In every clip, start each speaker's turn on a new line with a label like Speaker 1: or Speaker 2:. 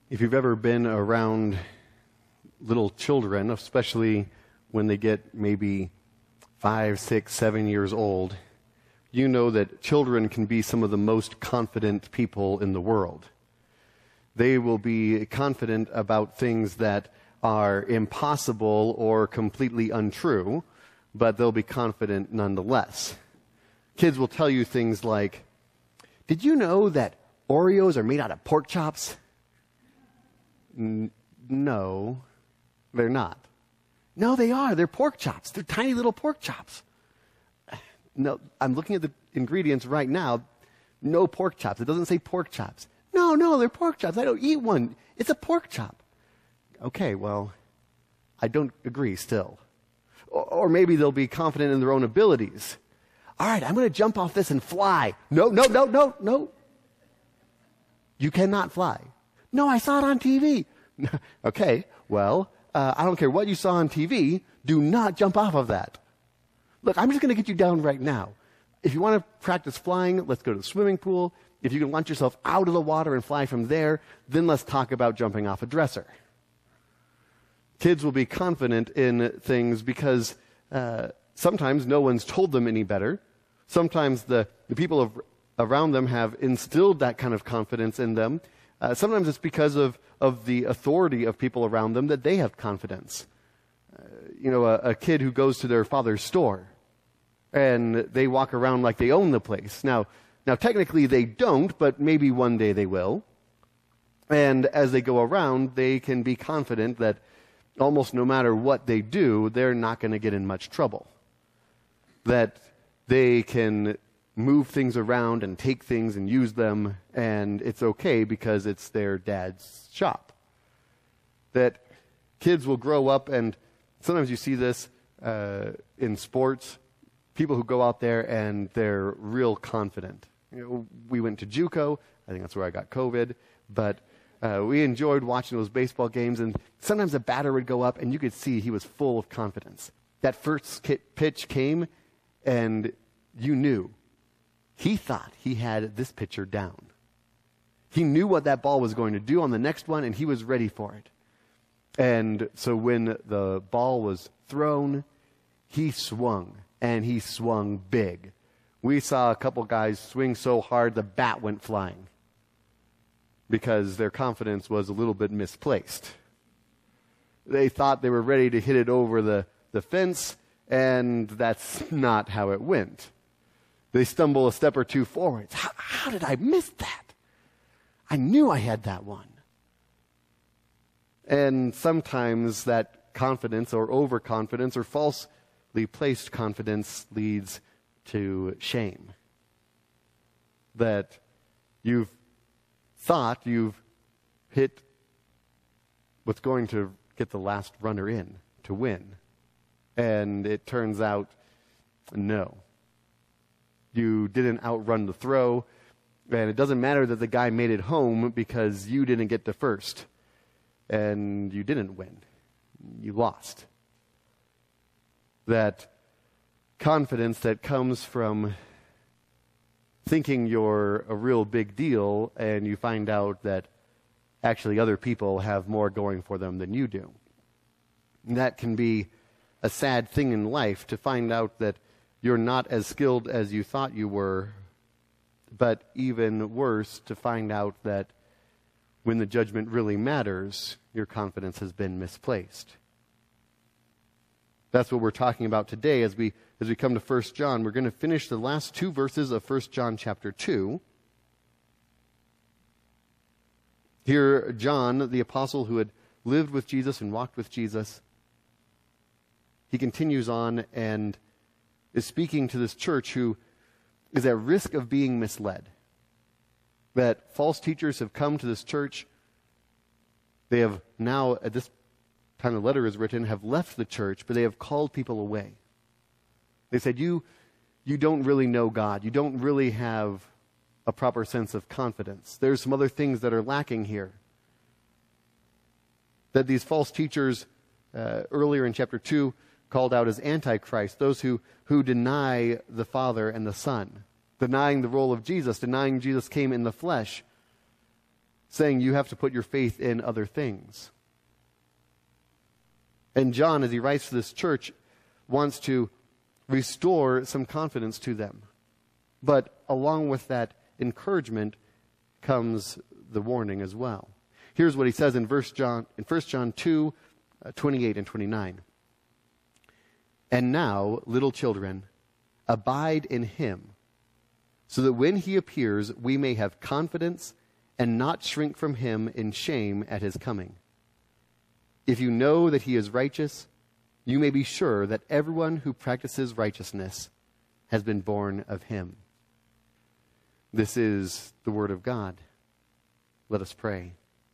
Speaker 1: If you've ever been around little children, especially when they get maybe 5, 6, 7 years old, you know that children can be some of the most confident people in the world. They will be confident about things that are impossible or completely untrue, but they'll be confident nonetheless. Kids will tell you things like, "Did you know that Oreos are made out of pork chops?" No, they're not. No, they are. They're pork chops. They're tiny little pork chops. No, I'm looking at the ingredients right now. No pork chops. It doesn't say pork chops. No, they're pork chops. I don't eat one. It's a pork chop. Okay, well, I don't agree still. Or maybe they'll be confident in their own abilities. All right, I'm going to jump off this and fly. No. You cannot fly. No, I saw it on TV. Okay, well, I don't care what you saw on TV. Do not jump off of that. Look, I'm just going to get you down right now. If you want to practice flying, let's go to the swimming pool. If you can launch yourself out of the water and fly from there, then let's talk about jumping off a dresser. Kids will be confident in things because sometimes no one's told them any better. Sometimes the people around them have instilled that kind of confidence in them. Sometimes it's because of the authority of people around them that they have confidence. A kid who goes to their father's store and they walk around like they own the place. Now technically they don't, but maybe one day they will. And as they go around, they can be confident that almost no matter what they do, they're not going to get in much trouble. That they can move things around and take things and use them, and it's okay because it's their dad's shop. That kids will grow up, and sometimes you see this in sports, people who go out there and they're real confident. We went to JUCO. I think that's where I got COVID, but we enjoyed watching those baseball games, and sometimes a batter would go up and you could see he was full of confidence. That first pitch came and you knew he thought he had this pitcher down. He knew what that ball was going to do on the next one, and he was ready for it. And so when the ball was thrown, he swung, and he swung big. We saw a couple guys swing so hard the bat went flying because their confidence was a little bit misplaced. They thought they were ready to hit it over the fence, and that's not how it went. They stumble a step or two forwards. How did I miss that? I knew I had that one. And sometimes that confidence or overconfidence or falsely placed confidence leads to shame. That you've thought you've hit what's going to get the last runner in to win. And it turns out, no. You didn't outrun the throw, and it doesn't matter that the guy made it home because you didn't get to first, and you didn't win. You lost. That confidence that comes from thinking you're a real big deal, and you find out that actually other people have more going for them than you do. And that can be a sad thing in life, to find out that you're not as skilled as you thought you were, but even worse, to find out that when the judgment really matters, your confidence has been misplaced. That's what we're talking about today as we come to 1 John. We're going to finish the last two verses of 1 John chapter 2. Here, John, the apostle who had lived with Jesus and walked with Jesus, he continues on and is speaking to this church who is at risk of being misled. That false teachers have come to this church. They have now, at this time the letter is written, have left the church, but they have called people away. They said, you don't really know God. You don't really have a proper sense of confidence. There's some other things that are lacking here. That these false teachers, earlier in chapter 2, called out as Antichrist, those who deny the Father and the Son, denying the role of Jesus, denying Jesus came in the flesh, saying you have to put your faith in other things. And John, as he writes to this church, wants to restore some confidence to them. But along with that encouragement comes the warning as well. Here's what he says in 1 John 2, 28 and 29. And now, little children, abide in him, so that when he appears, we may have confidence and not shrink from him in shame at his coming. If you know that he is righteous, you may be sure that everyone who practices righteousness has been born of him. This is the word of God. Let us pray.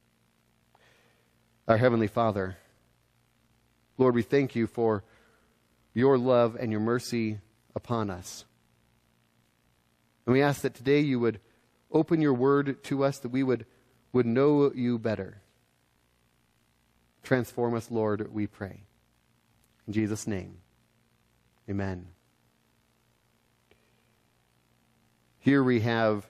Speaker 1: Our Heavenly Father, Lord, we thank you for your love and your mercy upon us. And we ask that today you would open your word to us, that we would know you better. Transform us, Lord, we pray. In Jesus' name, amen. Here we have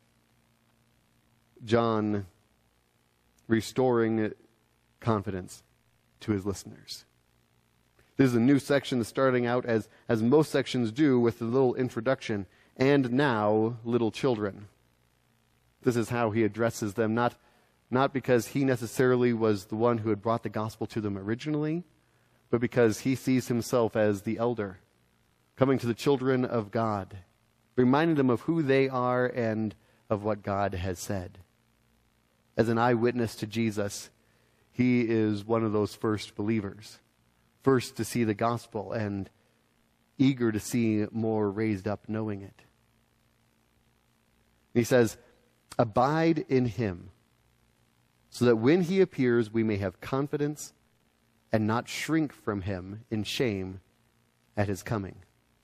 Speaker 1: John restoring confidence to his listeners. This is a new section that's starting out as most sections do, with a little introduction. And now, little children. This is how he addresses them, not because he necessarily was the one who had brought the gospel to them originally, but because he sees himself as the elder, coming to the children of God, reminding them of who they are and of what God has said. As an eyewitness to Jesus, he is one of those first believers, first to see the gospel and eager to see more raised up knowing it. He says, abide in him, so that when he appears, we may have confidence and not shrink from him in shame at his coming.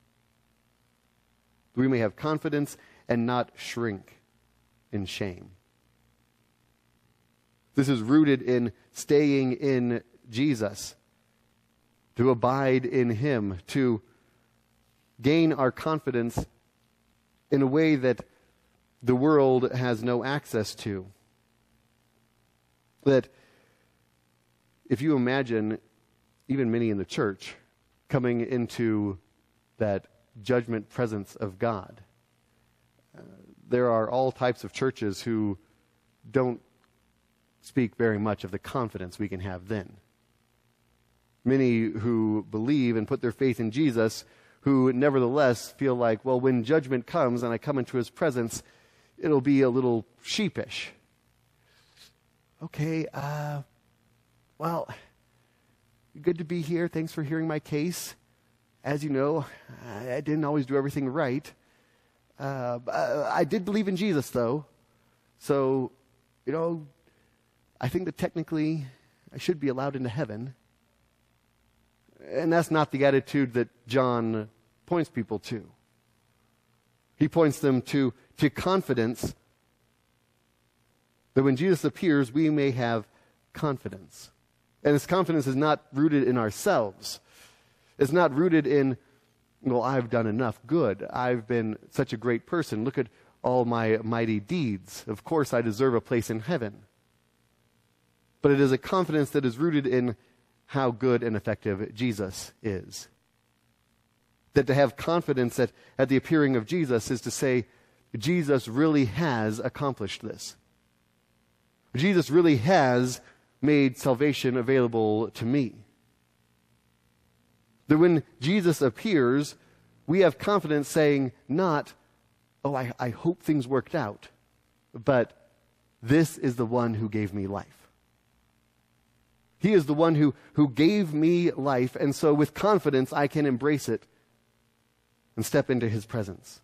Speaker 1: We may have confidence and not shrink in shame. This is rooted in staying in Jesus, to abide in him, to gain our confidence in a way that the world has no access to. That if you imagine even many in the church coming into that judgment presence of God, there are all types of churches who don't speak very much of the confidence we can have then. Many who believe and put their faith in Jesus, who nevertheless feel like, well, when judgment comes and I come into his presence, it'll be a little sheepish. Okay, well, good to be here. Thanks for hearing my case. As you know, I didn't always do everything right. I did believe in Jesus, though. So, I think that technically I should be allowed into heaven. And that's not the attitude that John points people to. He points them to confidence, that when Jesus appears, we may have confidence. And this confidence is not rooted in ourselves. It's not rooted in, well, I've done enough good. I've been such a great person. Look at all my mighty deeds. Of course, I deserve a place in heaven. But it is a confidence that is rooted in how good and effective Jesus is. That to have confidence at the appearing of Jesus is to say, Jesus really has accomplished this. Jesus really has made salvation available to me. That when Jesus appears, we have confidence saying not, oh, I hope things worked out, but this is the one who gave me life. He is the one who gave me life, and so with confidence I can embrace it and step into his presence.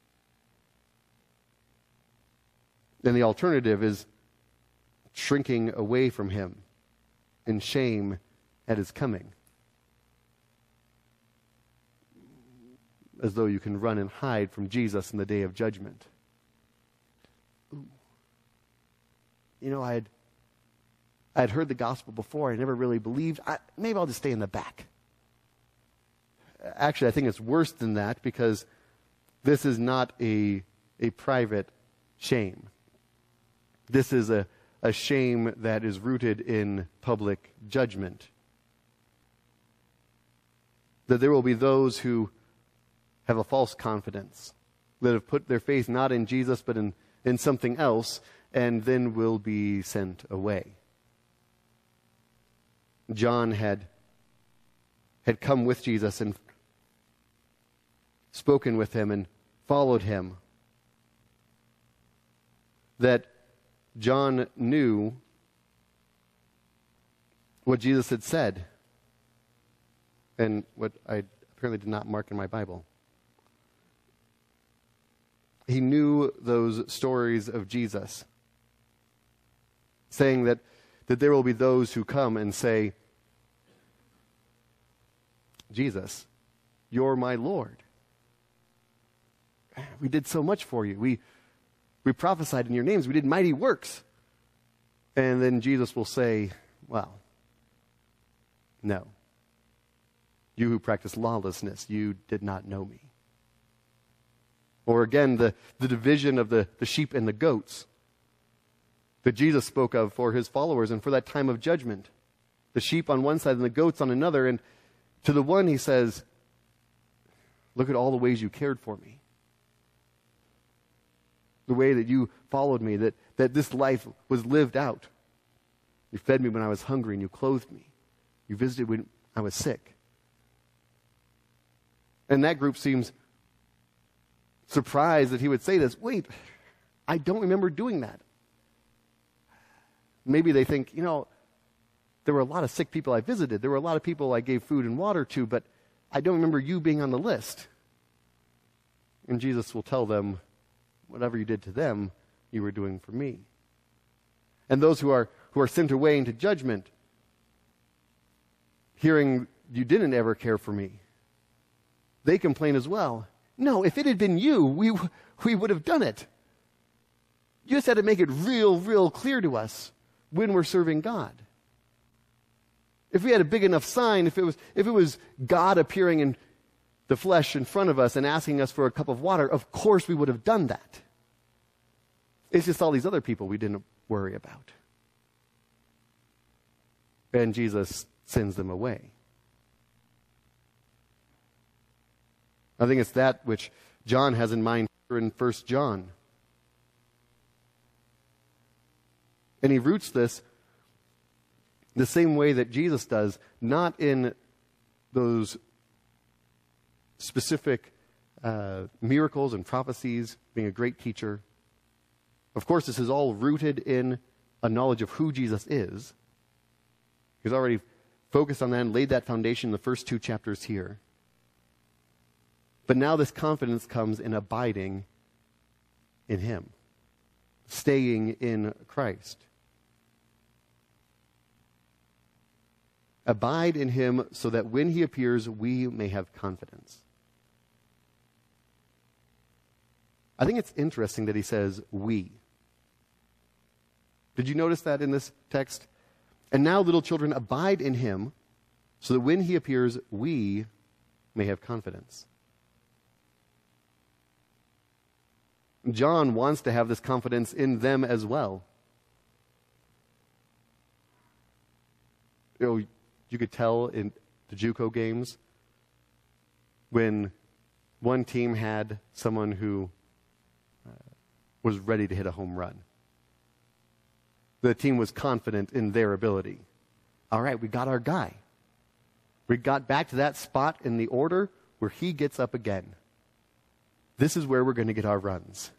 Speaker 1: Then the alternative is shrinking away from him in shame at his coming, as though you can run and hide from Jesus in the day of judgment. I'd heard the gospel before. I never really believed. Maybe I'll just stay in the back. Actually, I think it's worse than that, because this is not a private shame. This is a a shame that is rooted in public judgment. That there will be those who have a false confidence, that have put their faith not in Jesus but in something else, and then will be sent away. John had come with Jesus and spoken with him and followed him. That John knew what Jesus had said, and what I apparently did not mark in my Bible. He knew those stories of Jesus, saying that there will be those who come and say, Jesus, you're my Lord. We did so much for you. We prophesied in your names. We did mighty works. And then Jesus will say, well, no. You who practice lawlessness, you did not know me. Or again, the division of the sheep and the goats that Jesus spoke of for his followers and for that time of judgment. The sheep on one side and the goats on another. And to the one he says, look at all the ways you cared for me. The way that you followed me, that this life was lived out. You fed me when I was hungry and you clothed me. You visited when I was sick. And that group seems surprised that he would say this. Wait, I don't remember doing that. Maybe they think, there were a lot of sick people I visited. There were a lot of people I gave food and water to, but I don't remember you being on the list. And Jesus will tell them, whatever you did to them, you were doing for me. And those who are sent away into judgment, hearing you didn't ever care for me, they complain as well. No, if it had been you, we would have done it. You just had to make it real clear to us when we're serving God. If we had a big enough sign, if it was God appearing in the flesh in front of us and asking us for a cup of water, of course we would have done that. It's just all these other people we didn't worry about. And Jesus sends them away. I think it's that which John has in mind here in 1 John. And he roots this the same way that Jesus does, not in those specific miracles and prophecies, being a great teacher. Of course, this is all rooted in a knowledge of who Jesus is. He's already focused on that and laid that foundation in the first 2 chapters here. But now this confidence comes in abiding in him, staying in Christ. Abide in him so that when he appears, we may have confidence. I think it's interesting that he says, we. Did you notice that in this text? And now, little children, abide in him so that when he appears, we may have confidence. John wants to have this confidence in them as well. You could tell in the JUCO games when one team had someone who was ready to hit a home run. The team was confident in their ability. All right, we got our guy. We got back to that spot in the order where he gets up again. This is where we're going to get our runs.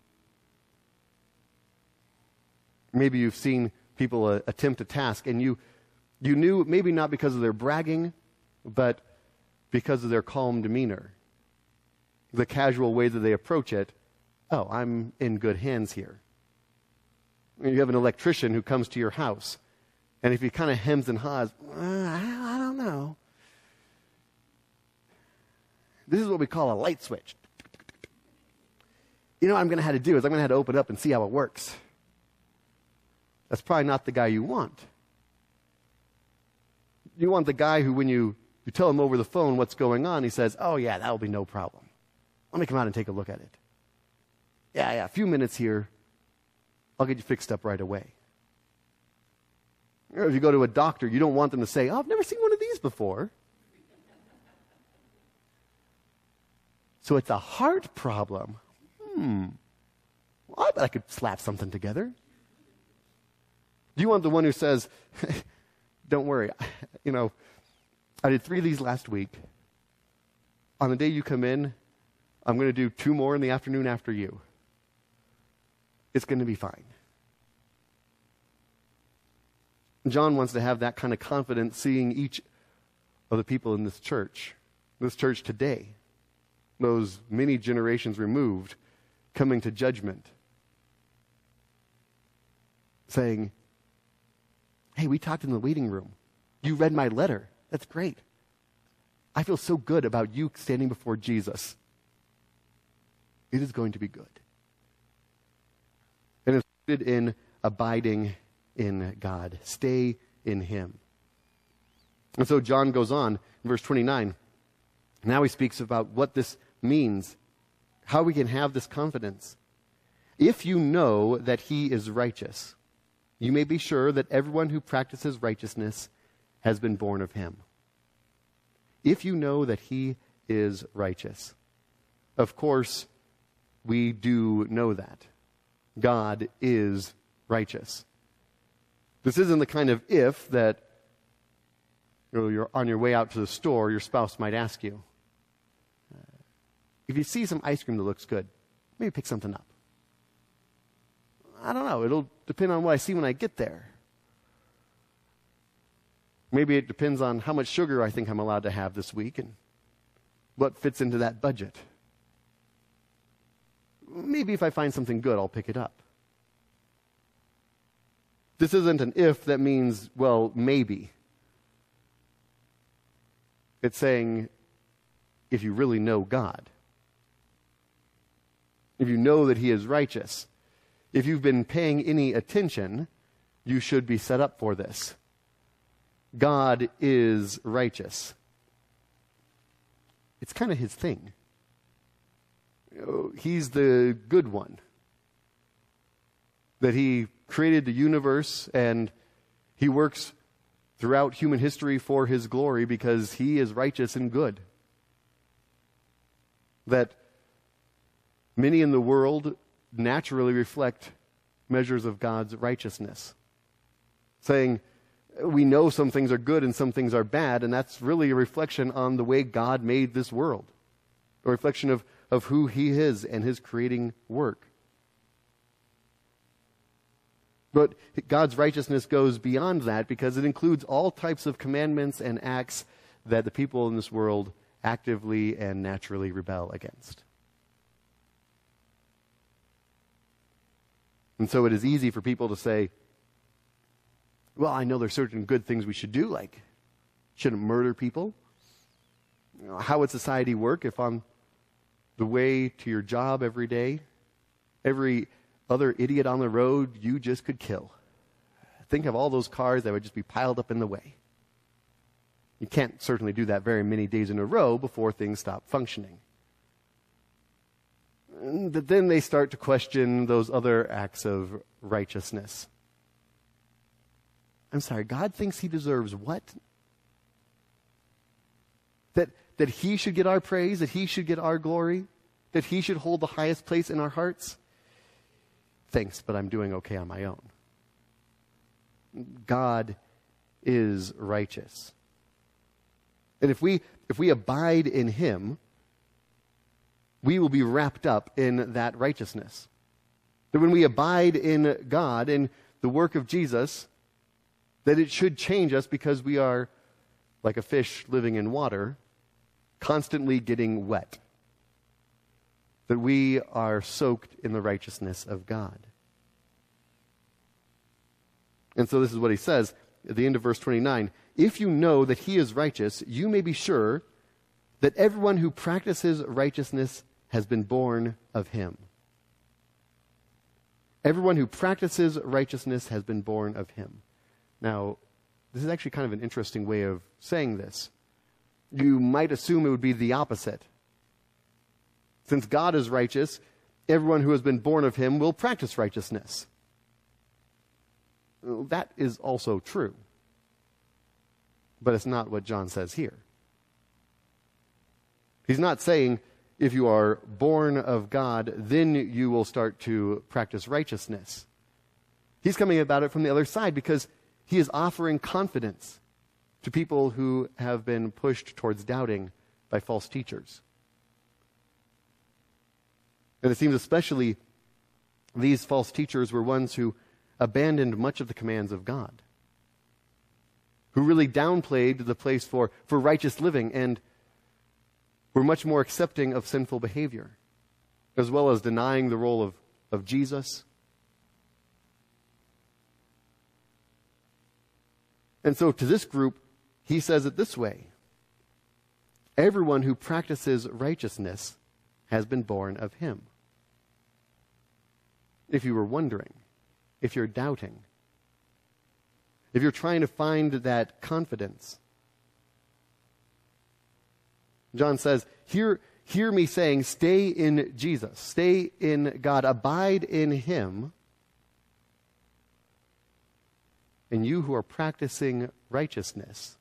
Speaker 1: Maybe you've seen people attempt a task, and you knew, maybe not because of their bragging, but because of their calm demeanor. The casual way that they approach it. Oh, I'm in good hands here. You have an electrician who comes to your house, and if he kind of hems and haws, I don't know. This is what we call a light switch. You know what I'm going to have to do is I'm going to have to open it up and see how it works. That's probably not the guy you want. You want the guy who, when you tell him over the phone what's going on, he says, oh yeah, that'll be no problem. Let me come out and take a look at it. Yeah, a few minutes here. I'll get you fixed up right away. Or if you go to a doctor, you don't want them to say, "Oh, I've never seen one of these before." So it's a heart problem. Well, I bet I could slap something together. Do you want the one who says, "Don't worry, I did 3 of these last week. On the day you come in, I'm going to do 2 more in the afternoon after you. It's going to be fine." John wants to have that kind of confidence seeing each of the people in this church today, those many generations removed, coming to judgment, saying, "Hey, we talked in the waiting room. You read my letter. That's great. I feel so good about you standing before Jesus. It is going to be good." And it's rooted in abiding in God. Stay in Him. And so John goes on in verse 29. Now he speaks about what this means, how we can have this confidence. "If you know that He is righteous, you may be sure that everyone who practices righteousness has been born of Him." If you know that He is righteous. Of course, we do know that. God is righteous. This isn't the kind of if that you're on your way out to the store, your spouse might ask you. If you see some ice cream that looks good, maybe pick something up. I don't know. It'll depend on what I see when I get there. Maybe it depends on how much sugar I think I'm allowed to have this week and what fits into that budget. Maybe if I find something good, I'll pick it up. This isn't an if that means, well, maybe. It's saying, if you really know God, if you know that He is righteous, if you've been paying any attention, you should be set up for this. God is righteous. It's kind of His thing. He's the good one. That He created the universe and He works throughout human history for His glory because He is righteous and good. That many in the world naturally reflect measures of God's righteousness. Saying, we know some things are good and some things are bad, and that's really a reflection on the way God made this world. A reflection of who He is and His creating work. But God's righteousness goes beyond that because it includes all types of commandments and acts that the people in this world actively and naturally rebel against. And so it is easy for people to say, well, I know there's certain good things we should do, like shouldn't murder people. How would society work if on the way to your job every day, every other idiot on the road you just could kill? Think of all those cars that would just be piled up in the way. You can't certainly do that very many days in a row before things stop functioning. But then they start to question those other acts of righteousness. I'm sorry, God thinks He deserves what? That He should get our praise, that He should get our glory, that He should hold the highest place in our hearts? Thanks, but I'm doing okay on my own. God is righteous. And if we abide in Him, we will be wrapped up in that righteousness. That when we abide in God, in the work of Jesus, that it should change us because we are like a fish living in water, constantly getting wet. That we are soaked in the righteousness of God. And so this is what he says at the end of verse 29. If you know that He is righteous, you may be sure that everyone who practices righteousness has been born of Him. Everyone who practices righteousness has been born of Him. Now, this is actually kind of an interesting way of saying this. You might assume it would be the opposite. Since God is righteous, everyone who has been born of Him will practice righteousness. Well, that is also true. But it's not what John says here. He's not saying if you are born of God, then you will start to practice righteousness. He's coming about it from the other side because he is offering confidence to people who have been pushed towards doubting by false teachers. And it seems especially these false teachers were ones who abandoned much of the commands of God, who really downplayed the place for righteous living and were much more accepting of sinful behavior, as well as denying the role of Jesus. And so to this group, he says it this way: everyone who practices righteousness has been born of him. If you were wondering, if you're doubting, if you're trying to find that confidence, John says, hear me saying, stay in Jesus, stay in God, abide in him, and you who are practicing righteousness,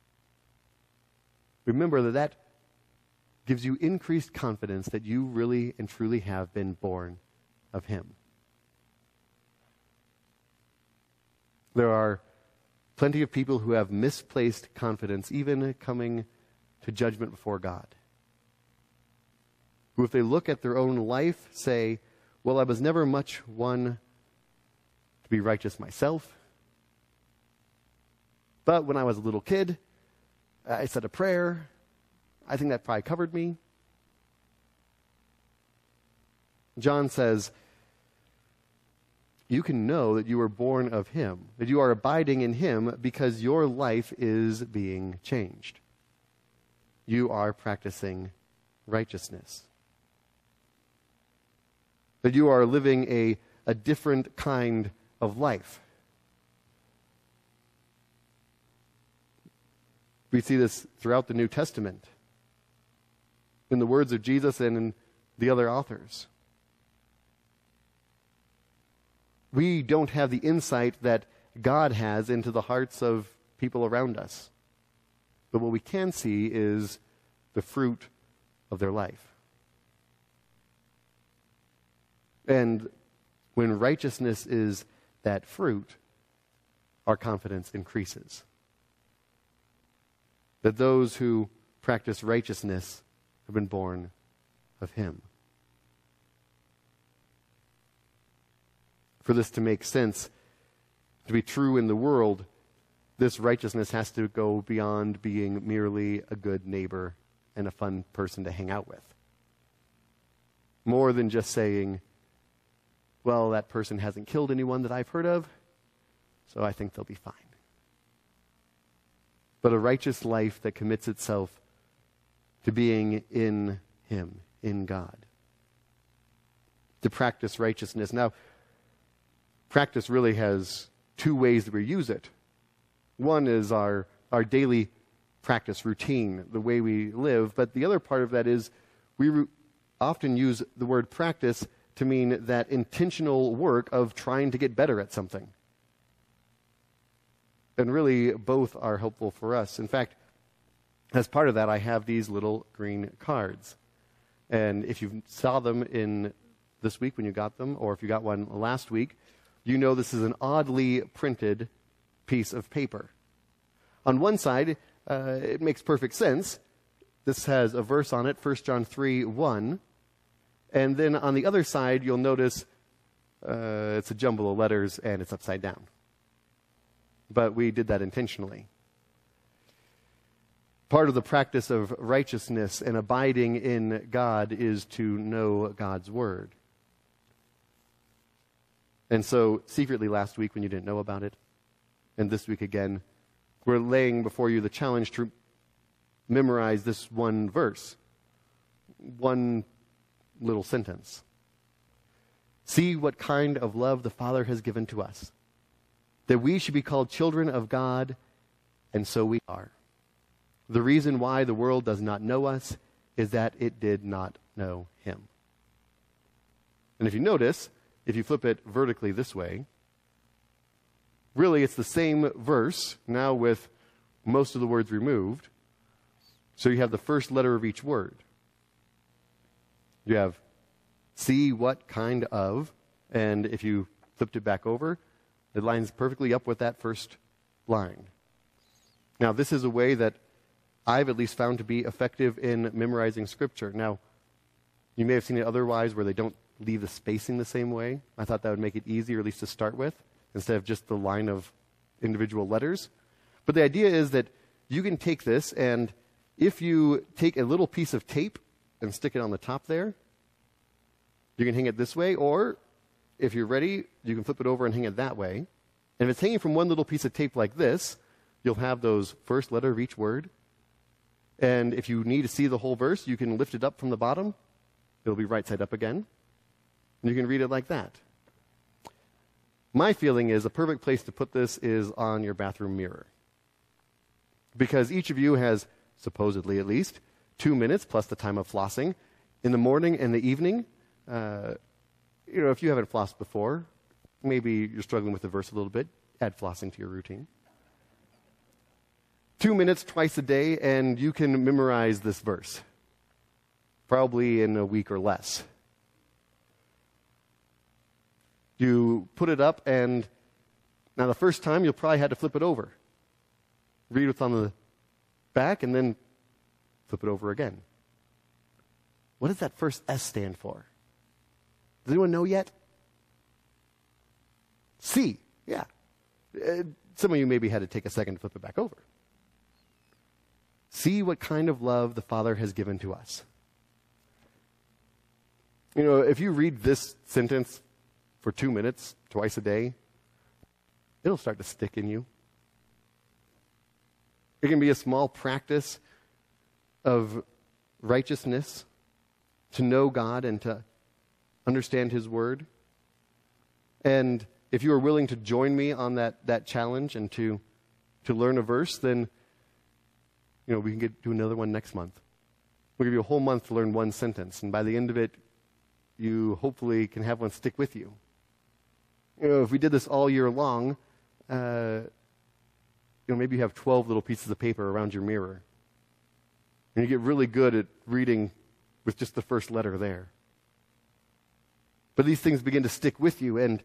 Speaker 1: remember that gives you increased confidence that you really and truly have been born of him. There are plenty of people who have misplaced confidence, even coming to judgment before God, who, if they look at their own life, say, well, I was never much one to be righteous myself, but when I was a little kid, I said a prayer. I think that probably covered me. John says, you can know that you were born of him, that you are abiding in him because your life is being changed. You are practicing righteousness. That you are living a different kind of life. We see this throughout the New Testament, in the words of Jesus and in the other authors. We don't have the insight that God has into the hearts of people around us. But what we can see is the fruit of their life. And when righteousness is that fruit, our confidence increases. That those who practice righteousness have been born of him. For this to make sense, to be true in the world, this righteousness has to go beyond being merely a good neighbor and a fun person to hang out with. More than just saying, well, that person hasn't killed anyone that I've heard of, so I think they'll be fine. But a righteous life that commits itself to being in him, in God. To practice righteousness. Now, practice really has two ways that we use it. One is our daily practice routine, the way we live. But the other part of that is we often use the word practice to mean that intentional work of trying to get better at something. And really, both are helpful for us. In fact, as part of that, I have these little green cards. And if you saw them in this week when you got them, or if you got one last week, you know this is an oddly printed piece of paper. On one side, it makes perfect sense. This has a verse on it, 1 John 3:1. And then on the other side, you'll notice it's a jumble of letters and it's upside down. But we did that intentionally. Part of the practice of righteousness and abiding in God is to know God's word. And so, secretly last week when you didn't know about it, and this week again, we're laying before you the challenge to memorize this one verse, one little sentence. See what kind of love the Father has given to us, that we should be called children of God, and so we are. The reason why the world does not know us is that it did not know him. And if you notice, if you flip it vertically this way, really it's the same verse, now with most of the words removed. So you have the first letter of each word. You have see what kind of, and if you flipped it back over, it lines perfectly up with that first line. Now, this is a way that I've at least found to be effective in memorizing Scripture. Now, you may have seen it otherwise where they don't leave the spacing the same way. I thought that would make it easier, at least to start with, instead of just the line of individual letters. But the idea is that you can take this, and if you take a little piece of tape and stick it on the top there, you can hang it this way, or if you're ready, you can flip it over and hang it that way. And if it's hanging from one little piece of tape like this, you'll have those first letter of each word. And if you need to see the whole verse, you can lift it up from the bottom. It'll be right side up again. And you can read it like that. My feeling is a perfect place to put this is on your bathroom mirror. Because each of you has, supposedly at least, 2 minutes plus the time of flossing in the morning and the evening. If you haven't flossed before, maybe you're struggling with the verse a little bit, add flossing to your routine. 2 minutes twice a day, and you can memorize this verse. Probably in a week or less. You put it up, and now the first time you'll probably have to flip it over. Read what's on the back, and then flip it over again. What does that first S stand for? Does anyone know yet? C, yeah. Some of you maybe had to take a second to flip it back over. See what kind of love the Father has given to us. If you read this sentence for 2 minutes, twice a day, it'll start to stick in you. It can be a small practice of righteousness, to know God and to understand His Word. And if you are willing to join me on that challenge and to learn a verse, then we can do another one next month. We'll give you a whole month to learn one sentence, and by the end of it, you hopefully can have one stick with you. If we did this all year long, maybe you have 12 little pieces of paper around your mirror. And you get really good at reading with just the first letter there. But these things begin to stick with you, and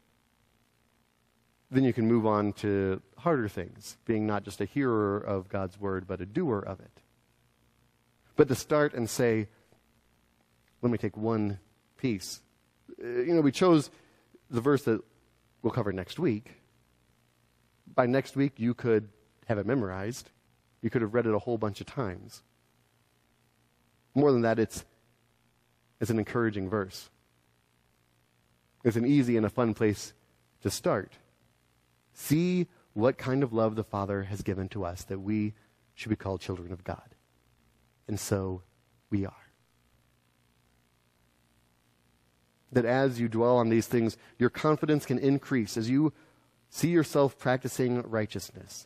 Speaker 1: then you can move on to harder things, being not just a hearer of God's word, but a doer of it. But to start and say, let me take one piece. We chose the verse that we'll cover next week. By next week, you could have it memorized. You could have read it a whole bunch of times. More than that, it's an encouraging verse. It's an easy and a fun place to start. See what kind of love the Father has given to us, that we should be called children of God. And so we are. That as you dwell on these things, your confidence can increase as you see yourself practicing righteousness.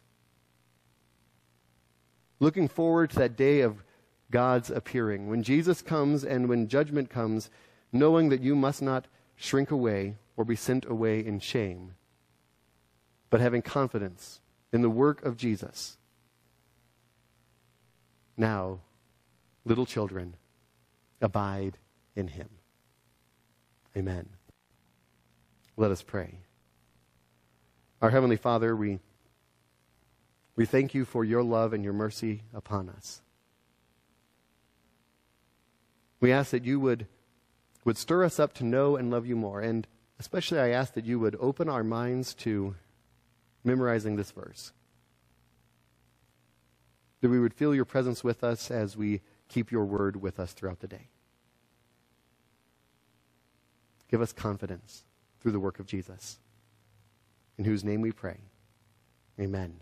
Speaker 1: Looking forward to that day of God's appearing, when Jesus comes and when judgment comes, knowing that you must not shrink away or be sent away in shame, but having confidence in the work of Jesus. Now, little children, abide in Him. Amen. Let us pray. Our Heavenly Father, we thank you for your love and your mercy upon us. We ask that you would stir us up to know and love you more. And especially I ask that you would open our minds to memorizing this verse. That we would feel your presence with us as we keep your word with us throughout the day. Give us confidence through the work of Jesus, in whose name we pray. Amen.